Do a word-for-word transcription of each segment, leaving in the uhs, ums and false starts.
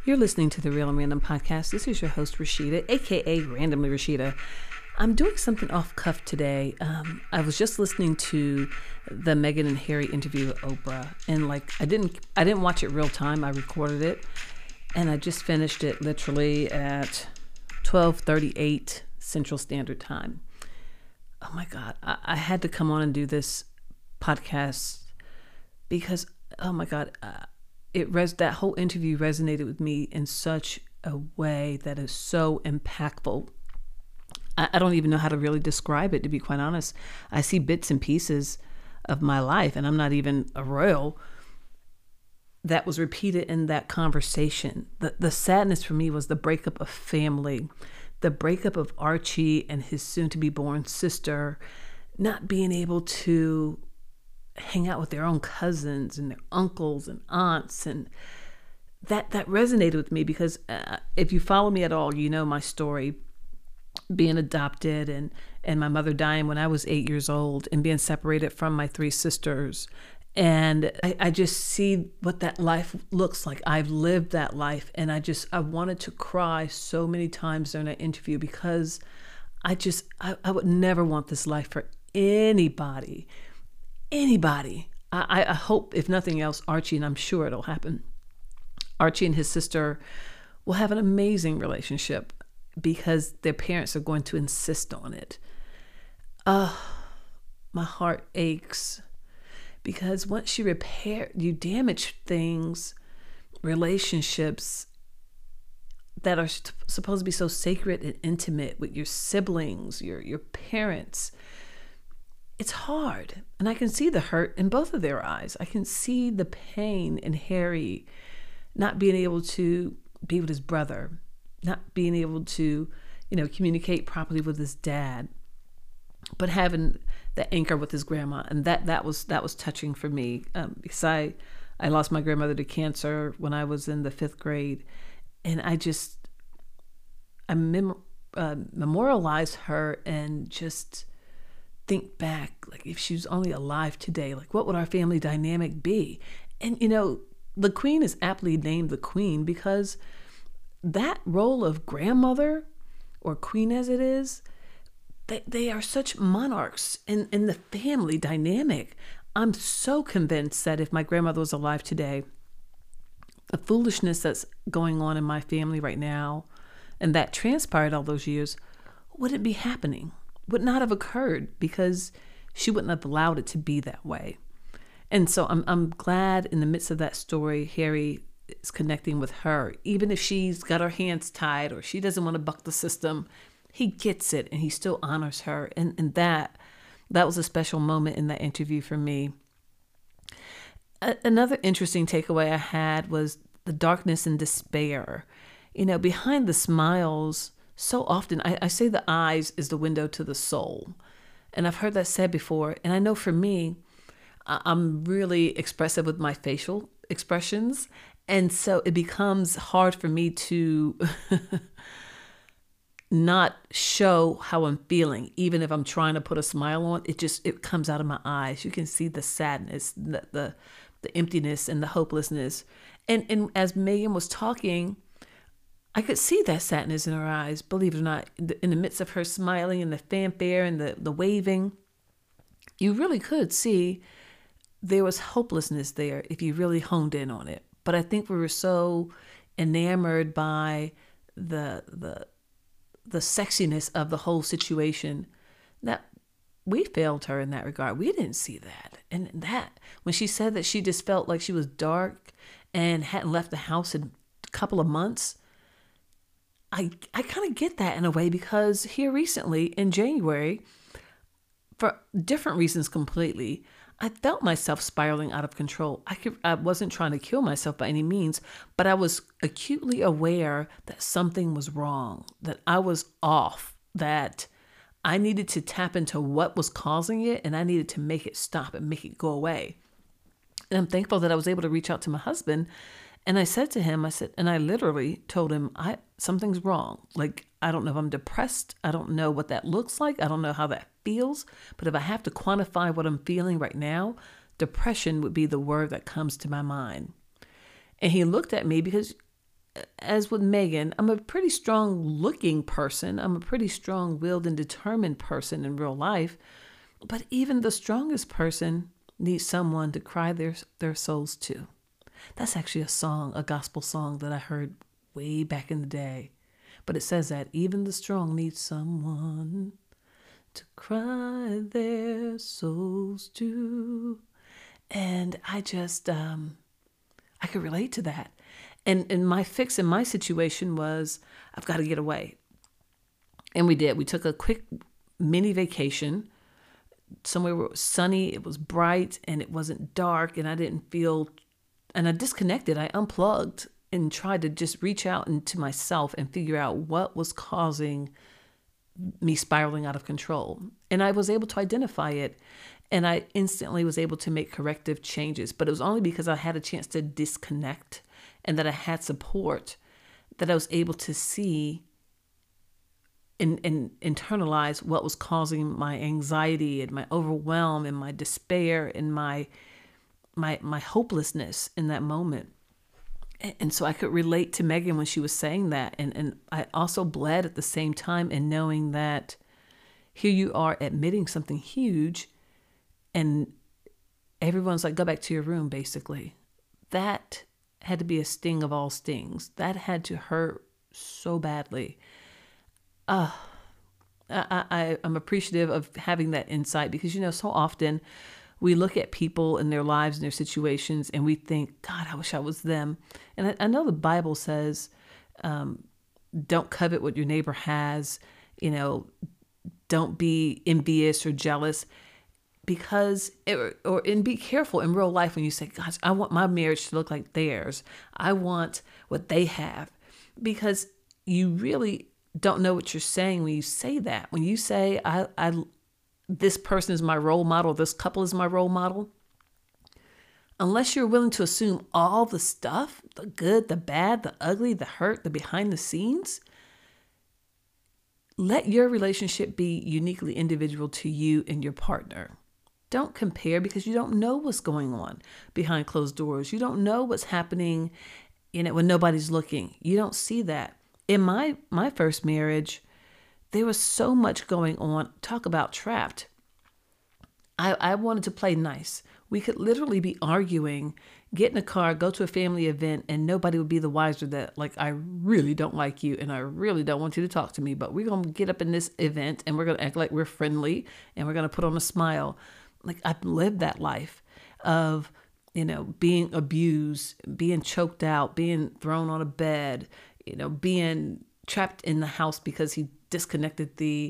You're listening to the Real and Random Podcast. This is your host, Rashida, aka Randomly Rashida. I'm doing something off cuff today. Um, I was just listening to the Meghan and Harry interview with Oprah, and like I didn't, I didn't watch it real time. I recorded it, and I just finished it literally at twelve thirty-eight Central Standard Time. Oh my God, I, I had to come on and do this podcast because, oh my God, uh, it res that whole interview resonated with me in such a way that is so impactful. I, I don't even know how to really describe it, to be quite honest. I see bits and pieces of my life, and I'm not even a royal, that was repeated in that conversation. The, the sadness for me was the breakup of family, the breakup of Archie and his soon-to-be-born sister, not being able to hang out with their own cousins and their uncles and aunts, and that that resonated with me because uh, if you follow me at all, you know my story, being adopted and and my mother dying when I was eight years old and being separated from my three sisters. And I, I just see what that life looks like. I've lived that life, and I just I wanted to cry so many times during that interview because I just I, I would never want this life for anybody. Anybody. I, I hope, if nothing else, Archie, and I'm sure it'll happen, Archie and his sister will have an amazing relationship because their parents are going to insist on it. Oh, my heart aches because once you repair, you damage things, relationships that are supposed to be so sacred and intimate with your siblings, your your parents. It's hard, and I can see the hurt in both of their eyes. I can see the pain in Harry not being able to be with his brother, not being able to, you know, communicate properly with his dad, but having the anchor with his grandma, and that that was that was touching for me um, because I I lost my grandmother to cancer when I was in the fifth grade, and I just I mem- uh, memorialized her and just think back, like if she was only alive today, like what would our family dynamic be? And you know, the Queen is aptly named the Queen because that role of grandmother, or queen as it is, they, they are such monarchs in, in the family dynamic. I'm so convinced that if my grandmother was alive today, the foolishness that's going on in my family right now, and that transpired all those years, wouldn't be happening. Would not have occurred because she wouldn't have allowed it to be that way. And so I'm I'm glad in the midst of that story, Harry is connecting with her. Even if she's got her hands tied or she doesn't want to buck the system, he gets it and he still honors her. And, and that that was a special moment in that interview for me. A- another interesting takeaway I had was the darkness and despair. You know, behind the smiles, so often, I, I say the eyes is the window to the soul. And I've heard that said before. And I know for me, I, I'm really expressive with my facial expressions. And so it becomes hard for me to not show how I'm feeling. Even if I'm trying to put a smile on, it just, it comes out of my eyes. You can see the sadness, the the, the emptiness and the hopelessness. And, and as Meghan was talking, I could see that sadness in her eyes, believe it or not, in the, in the midst of her smiling and the fanfare and the, the waving. You really could see there was hopelessness there if you really honed in on it. But I think we were so enamored by the the the sexiness of the whole situation that we failed her in that regard. We didn't see that. And that, when she said that she just felt like she was dark and hadn't left the house in a couple of months, I I kind of get that in a way because here recently in January, for different reasons completely, I felt myself spiraling out of control. I could, I wasn't trying to kill myself by any means, but I was acutely aware that something was wrong, that I was off, that I needed to tap into what was causing it, and I needed to make it stop and make it go away. And I'm thankful that I was able to reach out to my husband. And I said to him, I said, and I literally told him, I something's wrong. Like, I don't know if I'm depressed. I don't know what that looks like. I don't know how that feels. But if I have to quantify what I'm feeling right now, depression would be the word that comes to my mind. And he looked at me because as with Megan, I'm a pretty strong looking person. I'm a pretty strong willed and determined person in real life. But even the strongest person needs someone to cry their, their souls to. That's actually a song, a gospel song that I heard way back in the day. But it says that even the strong need someone to cry their souls to. And I just, um, I could relate to that. And, and my fix in my situation was, I've got to get away. And we did. We took a quick mini vacation somewhere where it was sunny, it was bright, and it wasn't dark, and I didn't feel, and I disconnected. I unplugged and tried to just reach out into myself and figure out what was causing me spiraling out of control. And I was able to identify it, and I instantly was able to make corrective changes. But it was only because I had a chance to disconnect and that I had support that I was able to see and, and internalize what was causing my anxiety and my overwhelm and my despair and my my my hopelessness in that moment. And so I could relate to Megan when she was saying that. And, and I also bled at the same time in knowing that here you are admitting something huge and everyone's like, go back to your room, basically. That had to be a sting of all stings. That had to hurt so badly. Uh, I, I, I'm appreciative of having that insight because, you know, so often we look at people and their lives and their situations and we think, God, I wish I was them. And I, I know the Bible says, um, don't covet what your neighbor has, you know, don't be envious or jealous because, it, or, and be careful in real life when you say, gosh, I want my marriage to look like theirs. I want what they have, because you really don't know what you're saying when you say that. When you say, I, I, this person is my role model, this couple is my role model, unless you're willing to assume all the stuff, the good, the bad, the ugly, the hurt, the behind the scenes, let your relationship be uniquely individual to you and your partner. Don't compare because you don't know what's going on behind closed doors. You don't know what's happening in it when nobody's looking. You don't see that. In my, my first marriage, there was so much going on. Talk about trapped. I, I wanted to play nice. We could literally be arguing, get in a car, go to a family event, and nobody would be the wiser that, like, I really don't like you and I really don't want you to talk to me, but we're going to get up in this event and we're going to act like we're friendly and we're going to put on a smile. Like, I've lived that life of, you know, being abused, being choked out, being thrown on a bed, you know, being trapped in the house because he disconnected the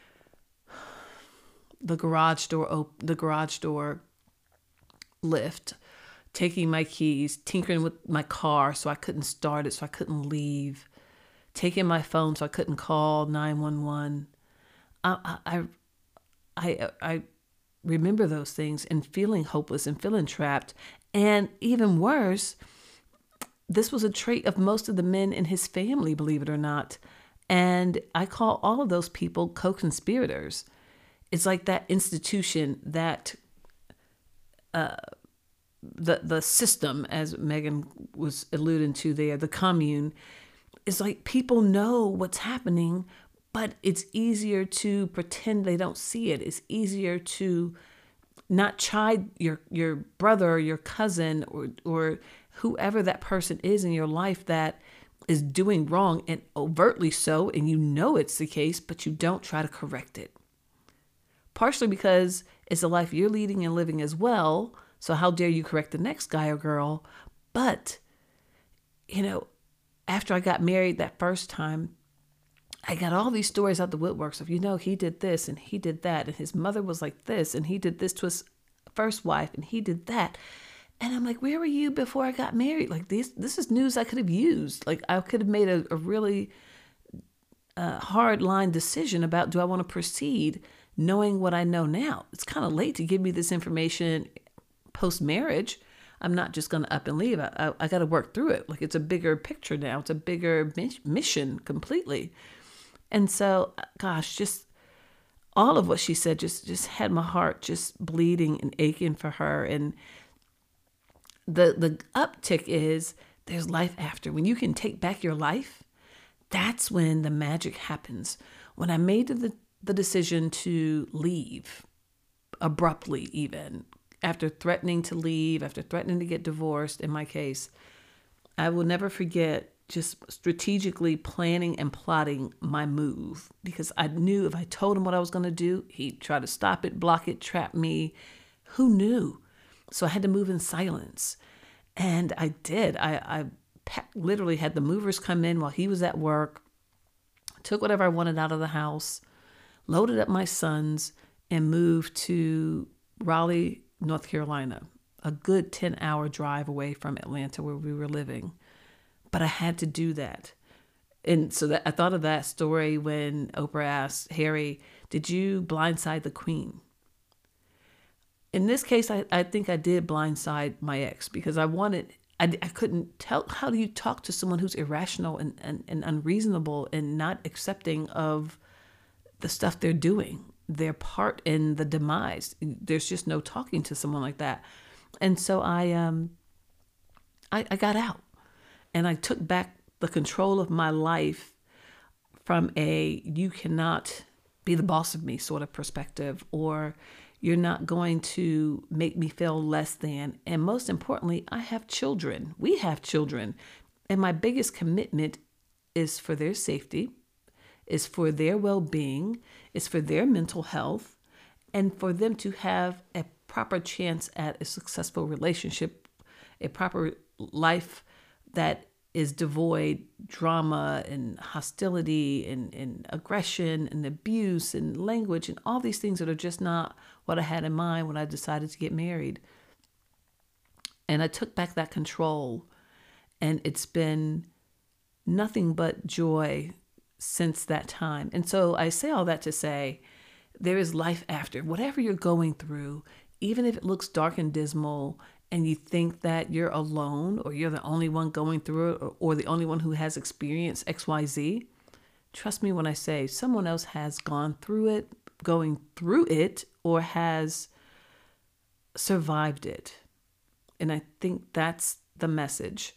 the garage door op- the garage door lift, taking my keys, tinkering with my car so I couldn't start it, so I couldn't leave, taking my phone so I couldn't call nine one one. I I I I remember those things and feeling hopeless and feeling trapped. And even worse, this was a trait of most of the men in his family, believe it or not. And I call all of those people co-conspirators. It's like that institution, that uh, the the system, as Megan was alluding to there, the commune, is like people know what's happening, but it's easier to pretend they don't see it. It's easier to not chide your your brother or your cousin or or whoever that person is in your life that is doing wrong, and overtly so, and you know it's the case, but you don't try to correct it. Partially because it's a life you're leading and living as well, so how dare you correct the next guy or girl? But, you know, after I got married that first time, I got all these stories out the woodworks of, you know, he did this and he did that, and his mother was like this, and he did this to his first wife, and he did that. And I'm like, where were you before I got married? Like, this this is news I could have used. Like, I could have made a, a really uh, hard line decision about, do I want to proceed knowing what I know now? It's kind of late to give me this information post-marriage. I'm not just going to up and leave. I, I, I got to work through it. Like, it's a bigger picture now. It's a bigger mission completely. And so, gosh, just all of what she said just, just had my heart just bleeding and aching for her. And the the uptick is there's life after. When you can take back your life, that's when the magic happens. When I made the, the decision to leave, abruptly even, after threatening to leave, after threatening to get divorced, in my case, I will never forget just strategically planning and plotting my move, because I knew if I told him what I was going to do, he'd try to stop it, block it, trap me. Who knew? So I had to move in silence. And I did. I, I literally had the movers come in while he was at work, took whatever I wanted out of the house, loaded up my sons, and moved to Raleigh, North Carolina, a good ten hour drive away from Atlanta where we were living. But I had to do that. And so that I thought of that story when Oprah asked Harry, did you blindside the queen? In this case, I, I think I did blindside my ex, because I wanted, I, I couldn't tell, how do you talk to someone who's irrational and, and, and unreasonable and not accepting of the stuff they're doing, their part in the demise? There's just no talking to someone like that. And so I, um, I, I got out. And I took back the control of my life from a you cannot be the boss of me sort of perspective, or you're not going to make me feel less than. And most importantly, I have children. We have children. And my biggest commitment is for their safety, is for their well-being, is for their mental health, and for them to have a proper chance at a successful relationship, a proper life that is devoid drama and hostility and, and aggression and abuse and language and all these things that are just not what I had in mind when I decided to get married. And I took back that control, and it's been nothing but joy since that time. And so I say all that to say there is life after. Whatever you're going through, even if it looks dark and dismal, and you think that you're alone, or you're the only one going through it, or, or the only one who has experienced X Y Z, trust me when I say someone else has gone through it, going through it, or has survived it. And I think that's the message.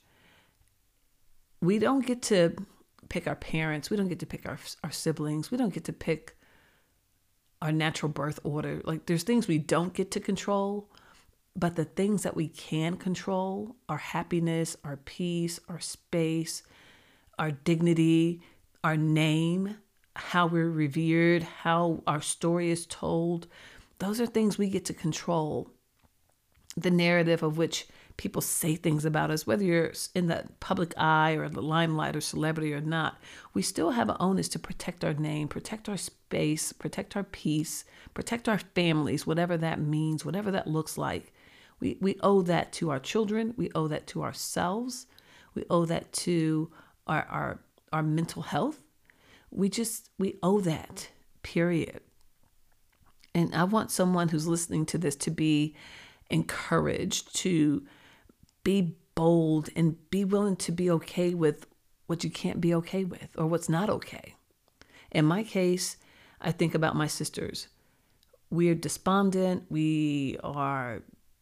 We don't get to pick our parents. We don't get to pick our, our siblings. We don't get to pick our natural birth order. Like, there's things we don't get to control. But the things that we can control, our happiness, our peace, our space, our dignity, our name, how we're revered, how our story is told, those are things we get to control. The narrative of which people say things about us, whether you're in the public eye or the limelight or celebrity or not, we still have an onus to protect our name, protect our space, protect our peace, protect our families, whatever that means, whatever that looks like. We we owe that to our children. We owe that to ourselves. We owe that to our our, our mental health. We just, we owe that, period. And I want someone who's listening to this to be encouraged to be bold and be willing to be okay with what you can't be okay with, or what's not okay. In my case, I think about my sisters. We're despondent. We are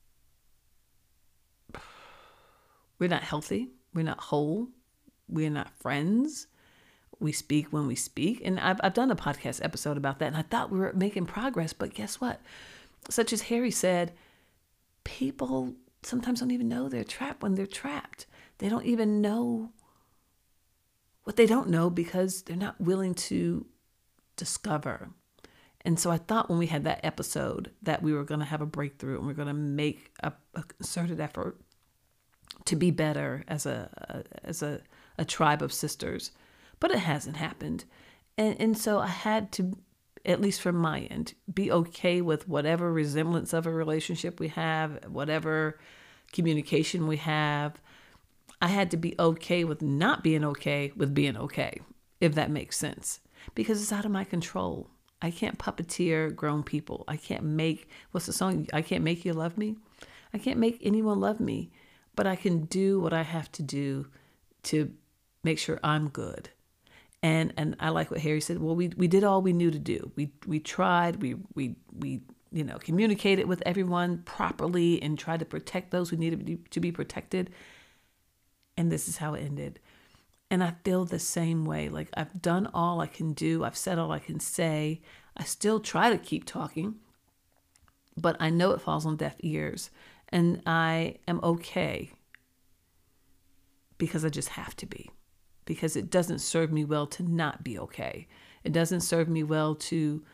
We're not healthy. We're not whole. We're not friends. We speak when we speak. And I've, I've done a podcast episode about that, and I thought we were making progress. But guess what? Such as Harry said, people sometimes don't even know they're trapped when they're trapped. They don't even know what they don't know because they're not willing to discover. And so I thought when we had that episode that we were going to have a breakthrough, and we're going to make a, a concerted effort to be better as a, a as a, a tribe of sisters. But it hasn't happened. And and so I had to, at least from my end, be okay with whatever resemblance of a relationship we have, whatever communication we have. I had to be okay with not being okay with being okay, if that makes sense, because it's out of my control. I can't puppeteer grown people. I can't make, what's the song? I can't make you love me. I can't make anyone love me, but I can do what I have to do to make sure I'm good. And and I like what Harry said. Well, we we did all we knew to do. We we tried. We we we you know communicated with everyone properly and tried to protect those who needed to be protected. And this is how it ended. And I feel the same way. Like, I've done all I can do. I've said all I can say. I still try to keep talking, but I know it falls on deaf ears. And I am okay because I just have to be. Because it doesn't serve me well to not be okay. It doesn't serve me well to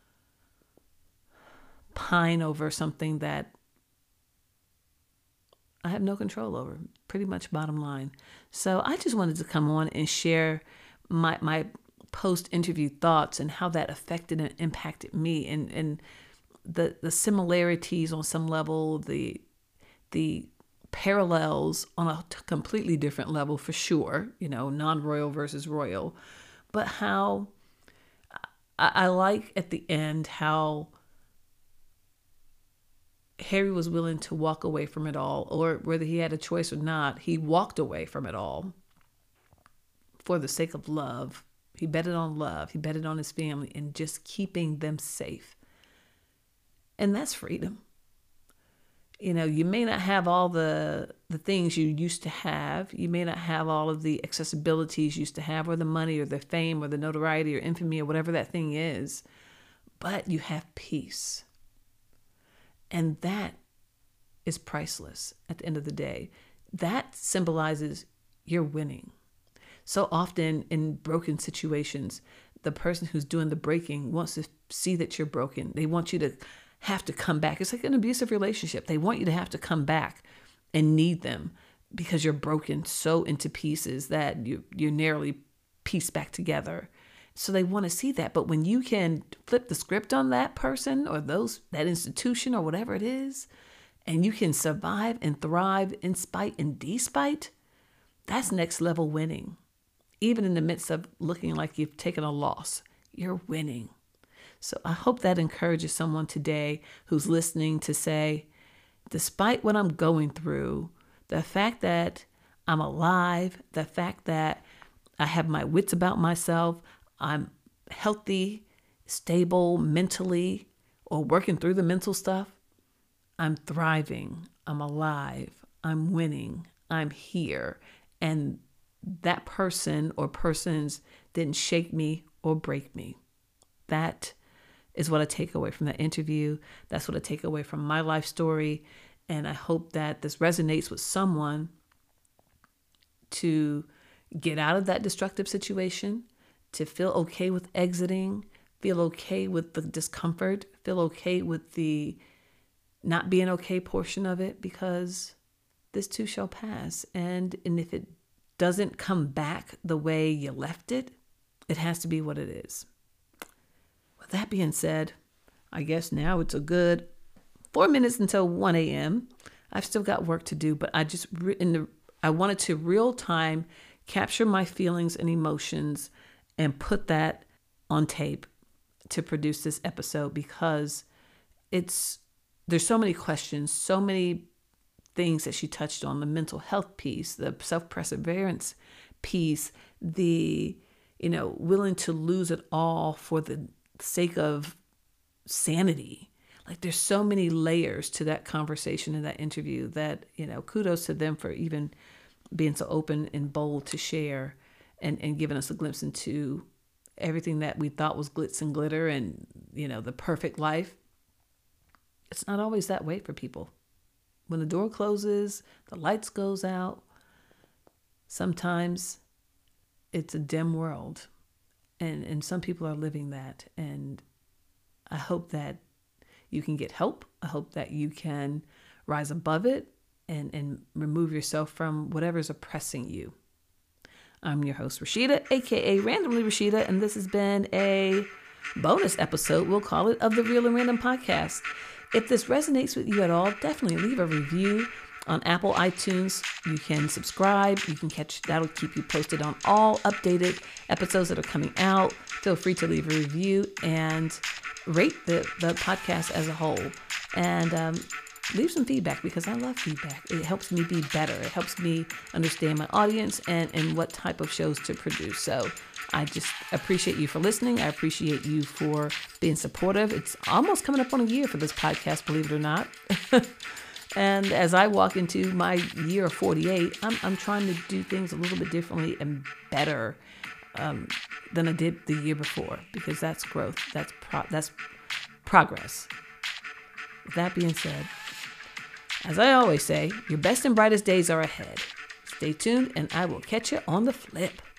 pine over something that I have no control over, pretty much bottom line. So I just wanted to come on and share my my post-interview thoughts and how that affected and impacted me, and, and the the similarities on some level, the the parallels on a t- completely different level for sure, you know, non-royal versus royal, but how I, I like at the end how Harry was willing to walk away from it all, or whether he had a choice or not, he walked away from it all for the sake of love. He betted on love. He betted on his family and just keeping them safe. And that's freedom. You know, you may not have all the the things you used to have. You may not have all of the accessibilities you used to have, or the money or the fame or the notoriety or infamy or whatever that thing is, but you have peace. And that is priceless at the end of the day. That symbolizes you're winning. So often in broken situations, the person who's doing the breaking wants to see that you're broken. They want you to have to come back. It's like an abusive relationship. They want you to have to come back and need them because you're broken so into pieces that you, you're narrowly pieced back together. So they want to see that. But when you can flip the script on that person or those that institution or whatever it is, and you can survive and thrive in spite and despite, that's next level winning. Even in the midst of looking like you've taken a loss, you're winning. So I hope that encourages someone today who's listening to say, despite what I'm going through, the fact that I'm alive, the fact that I have my wits about myself, I'm healthy, stable mentally, or working through the mental stuff, I'm thriving, I'm alive, I'm winning, I'm here. And that person or persons didn't shake me or break me. That is what I take away from that interview. That's what I take away from my life story. And I hope that this resonates with someone to get out of that destructive situation, to feel okay with exiting, feel okay with the discomfort, feel okay with the not being okay portion of it, because this too shall pass. And, and if it doesn't come back the way you left it, it has to be what it is. With that being said, I guess now it's a good four minutes until one a.m. I've still got work to do, but I just, in the, I wanted to real time capture my feelings and emotions and put that on tape to produce this episode, because it's, there's so many questions, so many things that she touched on: the mental health piece, the self-perseverance piece, the, you know, willing to lose it all for the sake of sanity. Like, there's so many layers to that conversation in that interview that, you know, kudos to them for even being so open and bold to share and, and giving us a glimpse into everything that we thought was glitz and glitter and, you know, the perfect life. It's not always that way for people. When the door closes, the lights goes out, sometimes it's a dim world. And, and some people are living that. And I hope that you can get help. I hope that you can rise above it and, and remove yourself from whatever's oppressing you. I'm your host, Rashida, a k a. Randomly Rashida, and this has been a bonus episode, we'll call it, of the Real and Random Podcast. If this resonates with you at all, definitely leave a review on Apple iTunes. You can subscribe. You can catch, that'll keep you posted on all updated episodes that are coming out. Feel free to leave a review and rate the, the podcast as a whole. And um, leave some feedback, because I love feedback. It helps me be better. It helps me understand my audience and, and what type of shows to produce. So I just appreciate you for listening. I appreciate you for being supportive. It's almost coming up on a year for this podcast, believe it or not. And as I walk into my year of forty-eight, I'm, I'm trying to do things a little bit differently and better um, than I did the year before, because that's growth. That's pro- that's progress. With that being said, as I always say, your best and brightest days are ahead. Stay tuned, and I will catch you on the flip.